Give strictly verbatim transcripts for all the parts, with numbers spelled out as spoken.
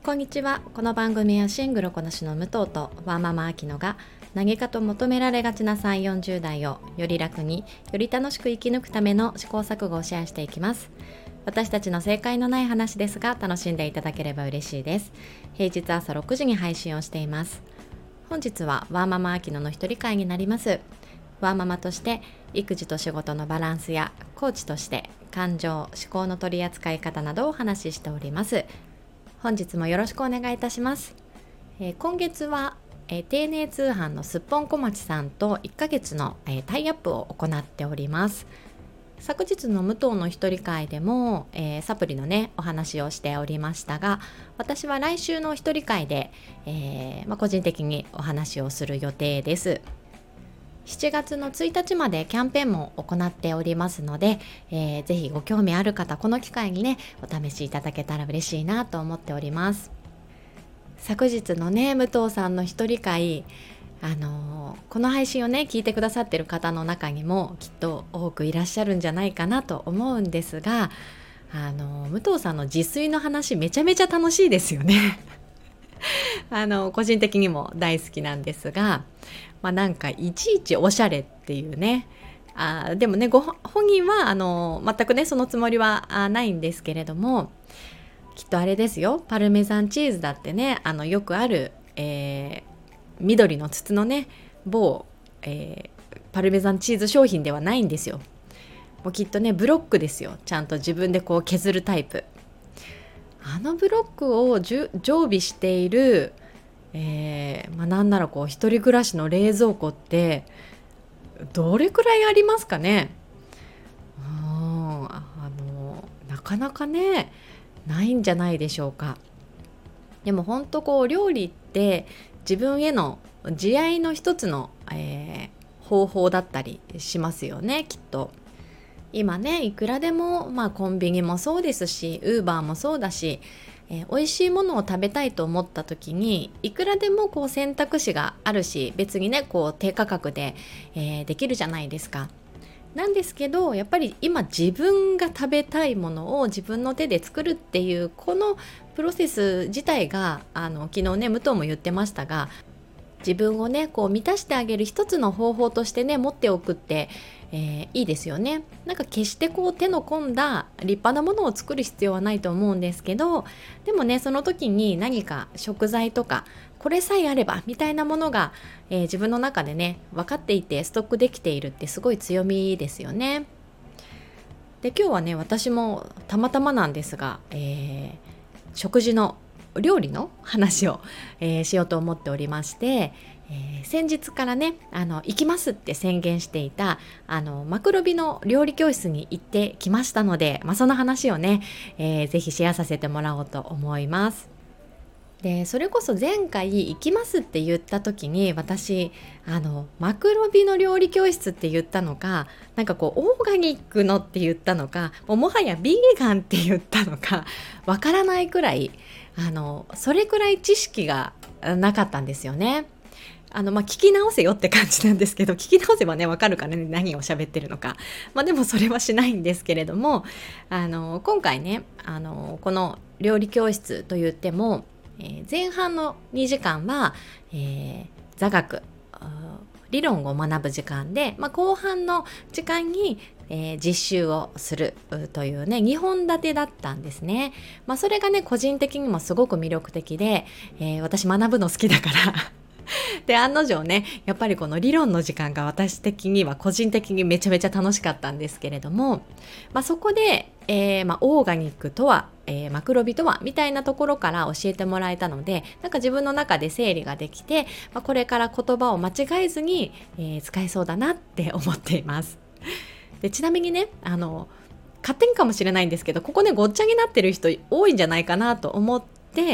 こんにちは。この番組はシングルこなしの武藤とワーママアキノが何かと求められがちなさんじゅう、よんじゅう代をより楽により楽しく生き抜くための試行錯誤をシェアしていきます。私たちの正解のない話ですが楽しんでいただければ嬉しいです。平日朝ろくじに配信をしています。本日はワーママアキノの一人会になります。ワーママとして育児と仕事のバランスやコーチとして感情、思考の取り扱い方などをお話ししております。本日もよろしくお願いいたします。えー、今月は、えー、丁寧通販のすっぽん小町さんといっかげつの、えー、タイアップを行っております。昨日の武藤の一人会でも、えー、サプリのねお話をしておりましたが、私は来週の一人会で、えーまあ、個人的にお話をする予定です。しちがつのついたちまでキャンペーンも行っておりますので、えー、ぜひご興味ある方、この機会にねお試しいただけたら嬉しいなと思っております。昨日のね武藤さんの一人会、あのー、この配信をね聞いてくださってる方の中にもきっと多くいらっしゃるんじゃないかなと思うんですが、あのー、武藤さんの自炊の話めちゃめちゃ楽しいですよねあの個人的にも大好きなんですが、まあ、なんかいちいちおしゃれっていうね、あでもねご本人はあの全くねそのつもりはないんですけれども、きっとあれですよ、パルメザンチーズだってね、あのよくある、えー、緑の筒のね某、えー、パルメザンチーズ商品ではないんですよ。もうきっとねブロックですよ。ちゃんと自分でこう削るタイプ。あのブロックを常備している、えーまあ、なんならこう一人暮らしの冷蔵庫ってどれくらいありますかね。うんあのなかなかねないんじゃないでしょうか。でも本当こう料理って自分への自愛の一つの、えー、方法だったりしますよね。きっと今ねいくらでも、まあ、コンビニもそうですしウーバーもそうだし、えー、美味しいものを食べたいと思った時にいくらでもこう選択肢があるし、別にねこう低価格で、えー、できるじゃないですか。なんですけどやっぱり今自分が食べたいものを自分の手で作るっていうこのプロセス自体が、あの昨日ね武藤も言ってましたが、自分をねこう満たしてあげる一つの方法としてね持っておくって、えー、いいですよね。なんか決してこう手の込んだ立派なものを作る必要はないと思うんですけど、でもねその時に何か食材とかこれさえあればみたいなものが、えー、自分の中でね分かっていてストックできているってすごい強みですよね。で今日はね私もたまたまなんですが、えー、食事の料理の話を、えー、しようと思っておりまして、えー、先日からねあの行きますって宣言していたあのマクロビの料理教室に行ってきましたので、まあ、その話をね、えー、ぜひシェアさせてもらおうと思います。でそれこそ前回行きますって言った時に私あのマクロビの料理教室って言ったのか、なんかこうオーガニックのって言ったのか、もうもはやビーガンって言ったのかわからないくらい、あのそれくらい知識がなかったんですよね。あのまあ、聞き直せよって感じなんですけど、聞き直せばねわかるからね何を喋ってるのか、まあ、でもそれはしないんですけれども、あの今回ねあのこの料理教室と言っても、えー、前半のにじかんは、えー、座学理論を学ぶ時間で、まあ、後半の時間に、えー、実習をするというねにほん立てだったんですね。まあ、それがね個人的にもすごく魅力的で、えー、私学ぶの好きだからで案の定ねやっぱりこの理論の時間が私的には個人的にめちゃめちゃ楽しかったんですけれども、まあ、そこで、えーまあ、オーガニックとは、えー、マクロビとはみたいなところから教えてもらえたので、なんか自分の中で整理ができて、まあ、これから言葉を間違えずに、えー、使えそうだなって思っています。でちなみにねあの勝手にかもしれないんですけど、ここねごっちゃになってる人多いんじゃないかなと思って、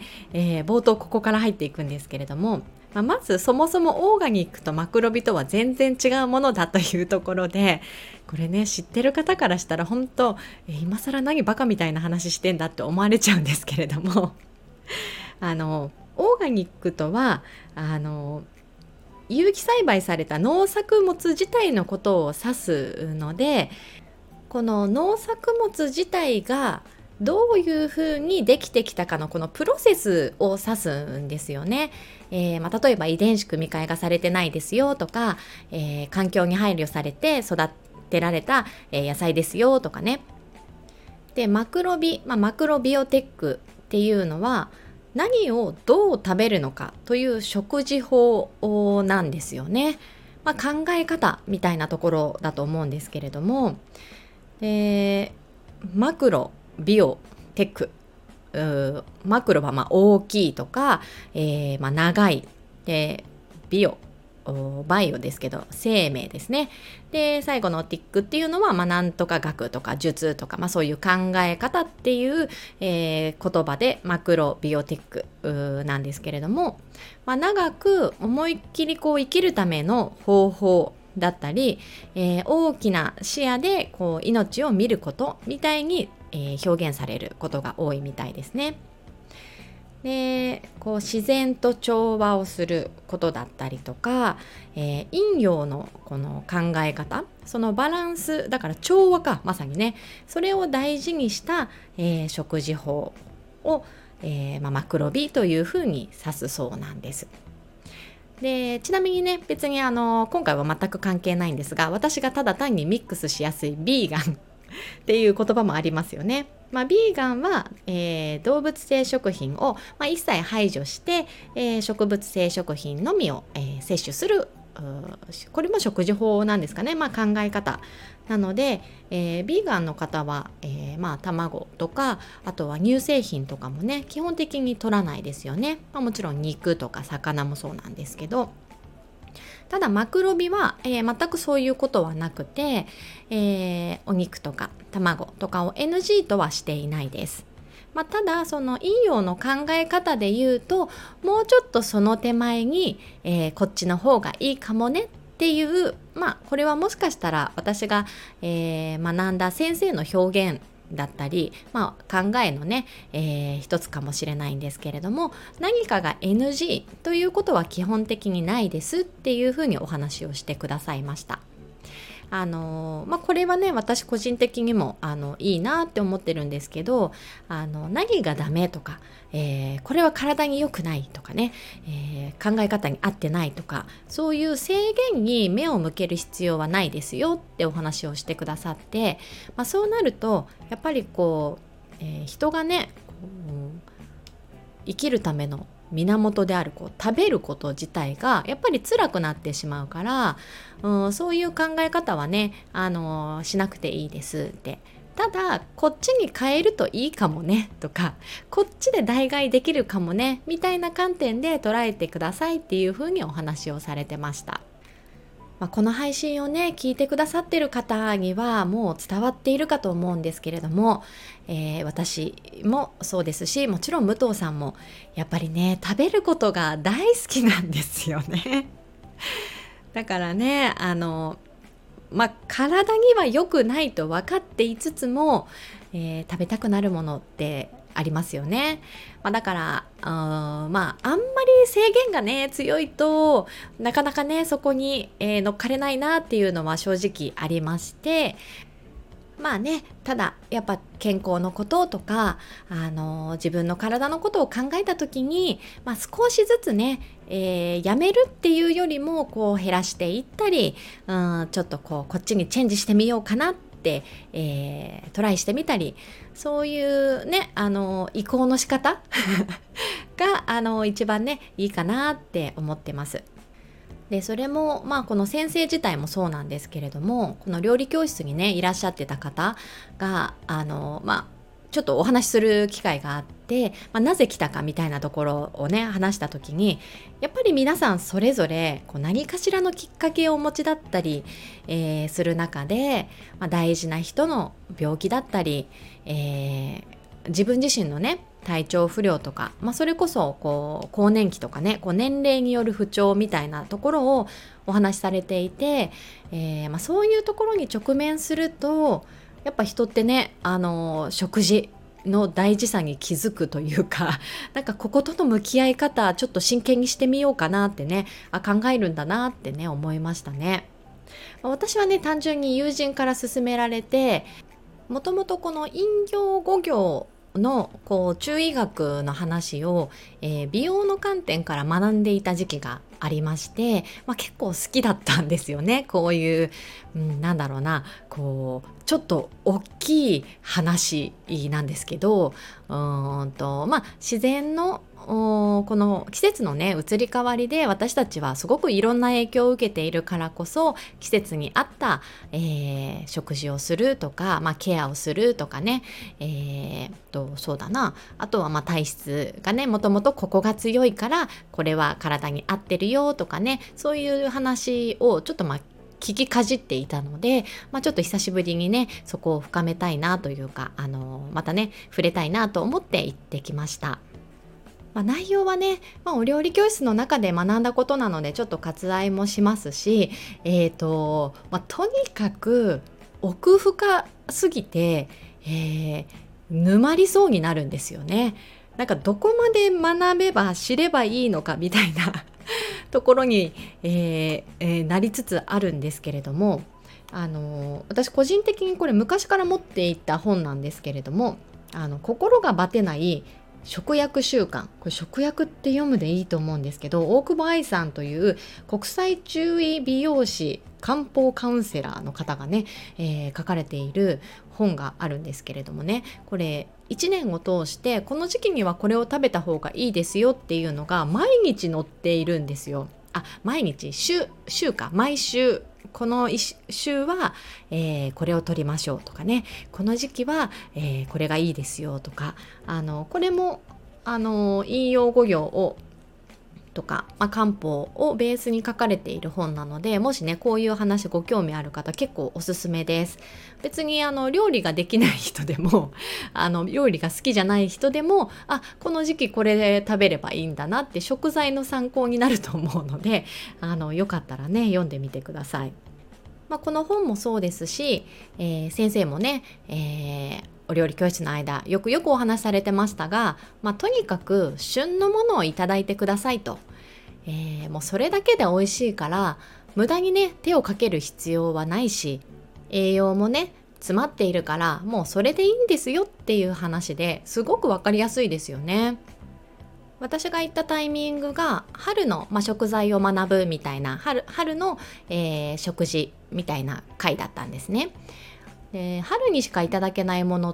えー、冒頭ここから入っていくんですけれども、まあ、まずそもそもオーガニックとマクロビとは全然違うものだというところで、これね知ってる方からしたら本当、えー、今更何バカみたいな話してんだって思われちゃうんですけれどもあのオーガニックとはあの有機栽培された農作物自体のことを指すので、この農作物自体がどういうふうにできてきたかのこのプロセスを指すんですよね。えーまあ、例えば遺伝子組み換えがされてないですよとか、えー環境に配慮されて育てられた、えー野菜ですよとかね。でマクロビ、まあ、マクロビオテックっていうのは何をどう食べるのかという食事法なんですよね。まあ、考え方みたいなところだと思うんですけれども、えーマクロビオテック、うーマクロはまあ大きいとか、えーまあ、長いで、ビオおバイオですけど生命ですね。で最後のティックっていうのは、まあ、なんとか学とか術とか、まあ、そういう考え方っていう、えー言葉でマクロビオテックうーなんですけれども、まあ、長く思いっきりこう生きるための方法だったり、えー大きな視野でこう命を見ることみたいに、えー表現されることが多いみたいですね。でこう自然と調和をすることだったりとか、えー陰陽のこの考え方、そのバランスだから調和か、まさにねそれを大事にした、えー食事法を、えーまあ、マクロビというふうに指すそうなんです。でちなみにね別にあの今回は全く関係ないんですが、私がただ単にミックスしやすいビーガンっていう言葉もありますよね。まあ、ビーガンは、えー動物性食品を、まあ、一切排除して、えー植物性食品のみを、えー摂取する、うーこれも食事法なんですかね、まあ、考え方なので、えービーガンの方は、えーまあ、卵とかあとは乳製品とかもね基本的に取らないですよね。まあ、もちろん肉とか魚もそうなんですけど、ただマクロビは、えー全くそういうことはなくて、えーお肉とか卵とかを エヌジー とはしていないです。まあ、ただその陰陽の考え方で言うともうちょっとその手前に、えーこっちの方がいいかもねっていう、まあこれはもしかしたら私が、えー学んだ先生の表現だったり、まあ、考えのね、えー一つかもしれないんですけれども、何かが エヌジー ということは基本的にないですっていうふうにお話をしてくださいました。あのまあ、これはね私個人的にもあのいいなって思ってるんですけど、あの何がダメとか、えーこれは体に良くないとかね、えー考え方に合ってないとかそういう制限に目を向ける必要はないですよってお話をしてくださって、まあ、そうなるとやっぱりこう、えー人がねこう生きるための源であるこう食べること自体がやっぱり辛くなってしまうから、うん、そういう考え方はね、あのしなくていいですって。ただこっちに変えるといいかもねとか、こっちで代替できるかもねみたいな観点で捉えてくださいっていうふうにお話をされてました。まあ、この配信をね聞いてくださってる方にはもう伝わっているかと思うんですけれども、えー私もそうですし、もちろん武藤さんもやっぱりね食べることが大好きなんですよね。だからねあのまあ体には良くないと分かっていつつも、えー食べたくなるものってありますよね。まあ、だからあーまああんまり制限がね強いとなかなかねそこに、えー乗っかれないなっていうのは正直ありまして、まあねただやっぱ健康のこととか、あの自分の体のことを考えた時に、まあ、少しずつね、えーやめるっていうよりもこう減らしていったり、うん、ちょっとこうこっちにチェンジしてみようかなって、えートライしてみたり、そういうねあの移行の仕方があの一番ねいいかなって思ってます。でそれもまあこの先生自体もそうなんですけれども、この料理教室にねいらっしゃってた方があのまあちょっとお話しする機会があって、まあ、なぜ来たかみたいなところをね話した時に、やっぱり皆さんそれぞれこう何かしらのきっかけをお持ちだったり、えーする中で、まあ、大事な人の病気だったり、えー自分自身のね体調不良とか、まあ、それこそこう更年期とかねこう年齢による不調みたいなところをお話しされていて、えーまあ、そういうところに直面するとやっぱ人ってねあの食事の大事さに気づくというか、なんかこことの向き合い方ちょっと真剣にしてみようかなってね、あ考えるんだなってね思いましたね。まあ私はね単純に友人から勧められてもともとこの陰行五行のこう中医学の話を、えー美容の観点から学んでいた時期がありまして、まあ、結構好きだったんですよね。こういう、うん、なんだろうな、こうちょっと大きい話なんですけど、うーんとまあ自然のおこの季節のね移り変わりで私たちはすごくいろんな影響を受けているからこそ、季節に合った、えー食事をするとか、まあ、ケアをするとかね、えーとそうだな、あとはまあ体質がねもともとここが強いからこれは体に合ってるよとかね、そういう話をちょっとまあ聞きかじっていたので、まあ、ちょっと久しぶりにねそこを深めたいなというか、あのまたね触れたいなと思って行ってきました。まあ、内容はね、まあ、お料理教室の中で学んだことなのでちょっと割愛もしますし、えーとまあ、とにかく奥深すぎて、えー沼りそうになるんですよね。なんかどこまで学べば知ればいいのかみたいなところに、えーえーなりつつあるんですけれども、あのー私個人的にこれ昔から持っていた本なんですけれども、あの心がバテない食薬習慣、これ食薬って読むでいいと思うんですけど、大久保愛さんという国際中医美容師漢方カウンセラーの方がね、えー書かれている本があるんですけれどもね、これいちねんを通してこの時期にはこれを食べた方がいいですよっていうのが毎日載っているんですよ。あ、毎日、週、週か、毎週この一週は、えーこれを取りましょうとかね、この時期は、えーこれがいいですよとか、あのこれもあの引用語行をとか、まあ、漢方をベースに書かれている本なので、もしねこういう話ご興味ある方結構おすすめです。別にあの料理ができない人でもあの料理が好きじゃない人でも、あ、この時期これで食べればいいんだなって食材の参考になると思うので、あのよかったらね読んでみてください。まあ、この本もそうですし、えー先生もね、えーお料理教室の間よくよくお話しされてましたが、まあ、とにかく旬のものをいただいてくださいと、えーもうそれだけで美味しいから無駄にね手をかける必要はないし、栄養もね詰まっているからもうそれでいいんですよっていう話ですごくわかりやすいですよね。私が行ったタイミングが春の、まあ、食材を学ぶみたいな 春, 春の、えー食事みたいな回だったんですね。で、春にしかいただけないものって、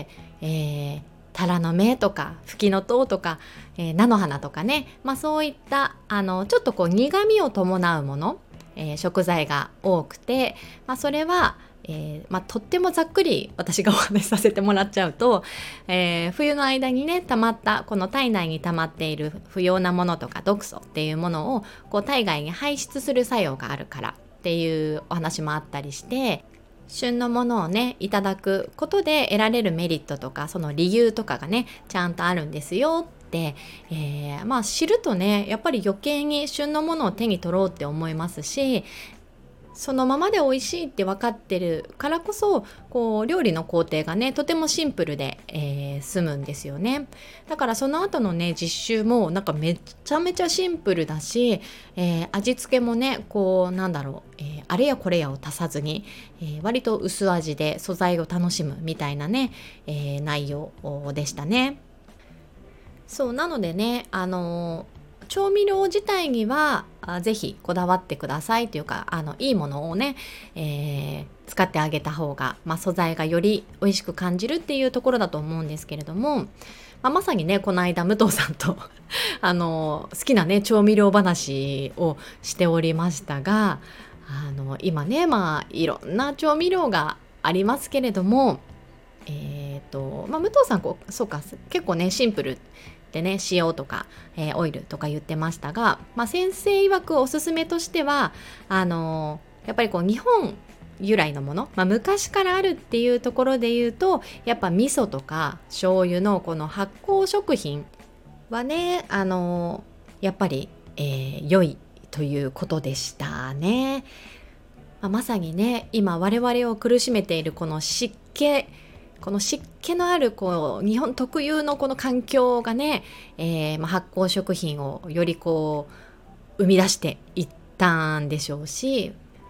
えー、タラの芽とかフキノトウとか、えー菜の花とかね、まあ、そういったあのちょっとこう苦味を伴うもの、えー食材が多くて、まあ、それは、えーまあ、とってもざっくり私がお話しさせてもらっちゃうと、えー冬の間にね溜まったこの体内に溜まっている不要なものとか毒素っていうものをこう体外に排出する作用があるからっていうお話もあったりして、旬のものをねいただくことで得られるメリットとかその理由とかがねちゃんとあるんですよって、えーまあ知るとねやっぱり余計に旬のものを手に取ろうって思いますし、そのままで美味しいって分かってるからこそこう料理の工程がねとてもシンプルで、えー済むんですよね。だからその後のね実習もなんかめちゃめちゃシンプルだし、えー味付けもねこうなんだろう、えーあれやこれやを足さずに、えー割と薄味で素材を楽しむみたいなね、えー内容でしたね。そうなのでね、あの調味料自体にはあぜひこだわってくださいというか、あのいいものをね、えー使ってあげた方が、まあ、素材がより美味しく感じるっていうところだと思うんですけれども、まあ、まさにねこの間武藤さんとあの好きなね調味料話をしておりましたが、あの今ねまあいろんな調味料がありますけれども、えーとまあ、武藤さんこうそうか結構ねシンプルでね塩とか、えーオイルとか言ってましたが、まあ、先生曰くおすすめとしてはあのーやっぱりこう日本由来のもの、まあ、昔からあるっていうところで言うとやっぱ味噌とか醤油のこの発酵食品はねあのーやっぱり、えー良いということでしたね。まあ、まさにね今我々を苦しめているこの湿気この湿気のあるこう日本特有のこの環境がね、えーまあ、発酵食品をよりこう生み出していったんでしょうし、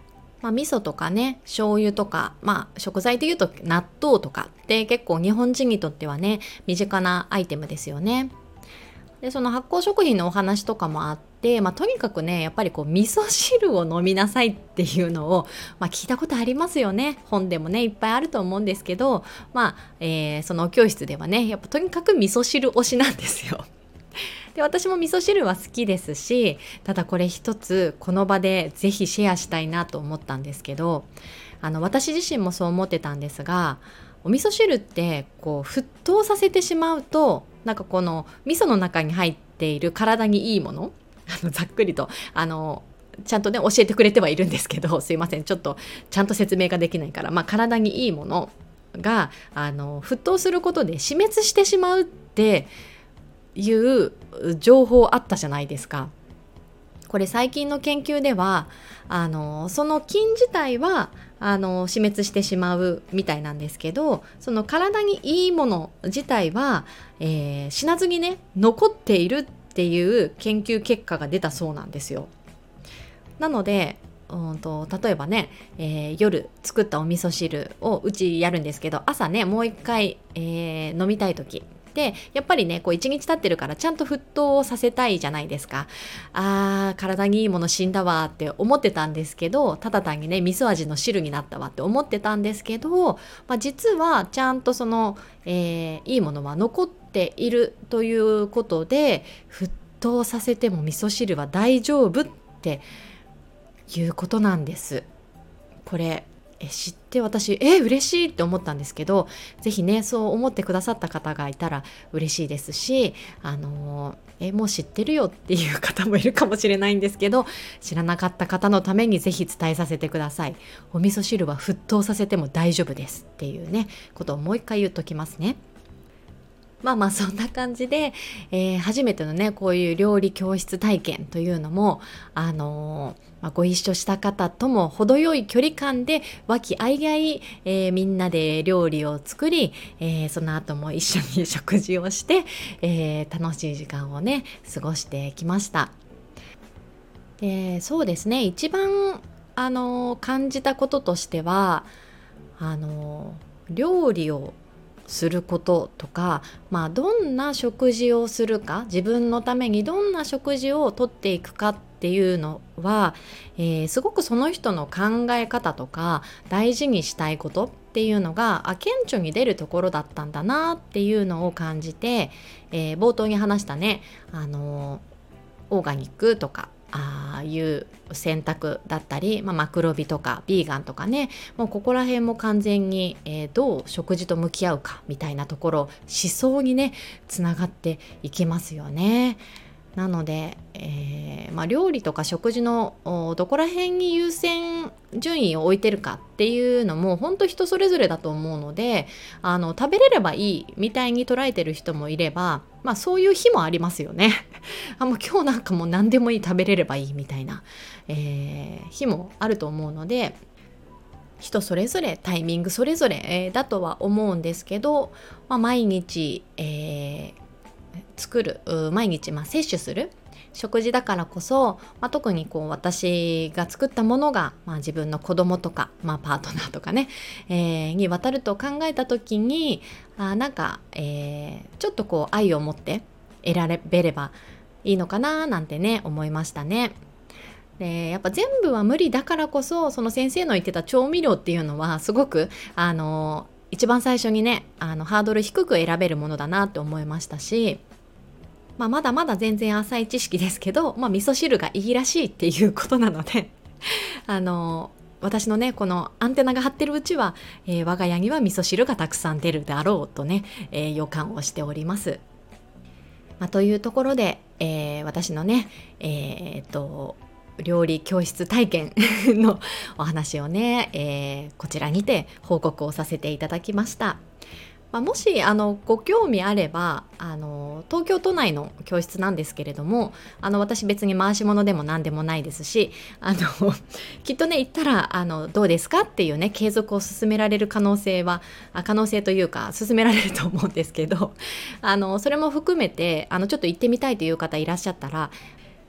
まあ、味噌とかね、醤油とか、まあ、食材で言うと納豆とかって結構日本人にとってはね、身近なアイテムですよね。で、その発酵食品のお話とかもあって、まあ、とにかくね、やっぱりこう味噌汁を飲みなさいっていうのを、まあ、聞いたことありますよね。本でもねいっぱいあると思うんですけど、まあえーその教室ではね、やっぱとにかく味噌汁推しなんですよ。で、私も味噌汁は好きですし、ただこれ一つこの場でぜひシェアしたいなと思ったんですけど、あの私自身もそう思ってたんですが、お味噌汁ってこう沸騰させてしまうと、なんかこの味噌の中に入っている体にいいもの、あのざっくりとあのちゃんとね教えてくれてはいるんですけど、すいません、ちょっとちゃんと説明ができないから、まあ、体にいいものがあの沸騰することで死滅してしまうっていう情報あったじゃないですか。これ最近の研究ではあのその菌自体はあの死滅してしまうみたいなんですけど、その体にいいもの自体は、えー死なずにね残っているっていう研究結果が出たそうなんですよ。なのでうんと例えばね、えー夜作ったお味噌汁をうちやるんですけど、朝ねもう一回、えー飲みたい時で、やっぱりねこう一日経ってるからちゃんと沸騰させたいじゃないですか。あー体にいいもの死んだわって思ってたんですけど、ただ単にね味噌味の汁になったわって思ってたんですけど、まあ、実はちゃんとその、えーいいものは残っているということで、沸騰させても味噌汁は大丈夫っていうことなんです。これえ知って私え嬉しいって思ったんですけど、ぜひねそう思ってくださった方がいたら嬉しいですし、あのえもう知ってるよっていう方もいるかもしれないんですけど、知らなかった方のためにぜひ伝えさせてください。お味噌汁は沸騰させても大丈夫ですっていうねことをもう一回言っときますね。まあまあそんな感じで、えー初めてのねこういう料理教室体験というのも、あのーまあ、ご一緒した方とも程よい距離感で和気あいあい、えーみんなで料理を作り、えーその後も一緒に食事をして、えー楽しい時間をね過ごしてきました。で、そうですね、一番あのー感じたこととしては、あの料理をすることとか、まあ、どんな食事をするか、自分のためにどんな食事をとっていくかっていうのは、えーすごくその人の考え方とか大事にしたいことっていうのがあ顕著に出るところだったんだなっていうのを感じて、えー冒頭に話したね、あのオーガニックとかああいう選択だったり、まあ、マクロビとかビーガンとかね、もうここら辺も完全に、えーどう食事と向き合うかみたいなところ、思想にねつながっていきますよね。なので、えーまあ、料理とか食事のおどこら辺に優先順位を置いてるかっていうのも本当人それぞれだと思うので、あの食べれればいいみたいに捉えてる人もいれば、まあ、そういう日もありますよね。あもう今日なんかもう何でもいい、食べれればいいみたいな、えー日もあると思うので、人それぞれタイミングそれぞれ、えーだとは思うんですけど、まあ、毎日、えー作るう毎日、まあ、摂取する食事だからこそ、まあ、特にこう私が作ったものが、まあ、自分の子供とか、まあ、パートナーとかね、えーに渡ると考えた時に、あなんか、えーちょっとこう愛を持って得られればいいのかななんてね思いましたね。でやっぱ全部は無理だからこそ、その先生の言ってた調味料っていうのはすごくあの一番最初にねあのハードル低く選べるものだなって思いましたし、まあ、まだまだ全然浅い知識ですけど、まあ、味噌汁がいいらしいっていうことなのであの私のねこのアンテナが張ってるうちは、えー我が家には味噌汁がたくさん出るであろうとね、えー予感をしております。まあ、というところで、えー私のね、えーっと料理教室体験のお話をね、えーこちらにて報告をさせていただきました。まあ、もしあのご興味あれば、あの東京都内の教室なんですけれども、あの私別に回し物でも何でもないですし、あのきっとね行ったらあのどうですかっていうね継続を進められる可能性はあ可能性というか進められると思うんですけど、あのそれも含めてあのちょっと行ってみたいという方いらっしゃったら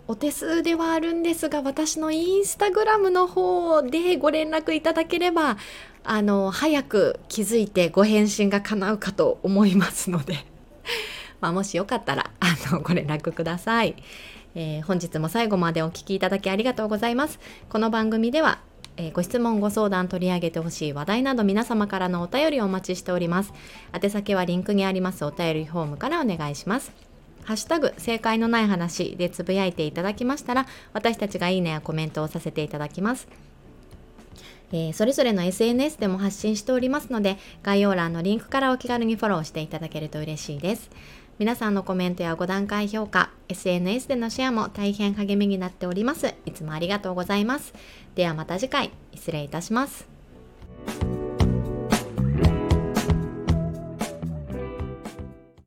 お手数ではあるんですが、私のインスタグラムの方でご連絡いただければ、あの早く気づいてご返信が叶うかと思いますのでまあもしよかったらあのご連絡ください。えー、本日も最後までお聞きいただきありがとうございます。この番組では、えー、ご質問ご相談取り上げてほしい話題など皆様からのお便りをお待ちしております。宛先はリンクにありますお便りフォームからお願いします。ハッシュタグ正解のない話でつぶやいていただきましたら、私たちがいいねやコメントをさせていただきます。えー、それぞれの エスエヌエス でも発信しておりますので、概要欄のリンクからお気軽にフォローしていただけると嬉しいです。皆さんのコメントやご段階評価、エスエヌエス でのシェアも大変励みになっております。いつもありがとうございます。ではまた次回、失礼いたします。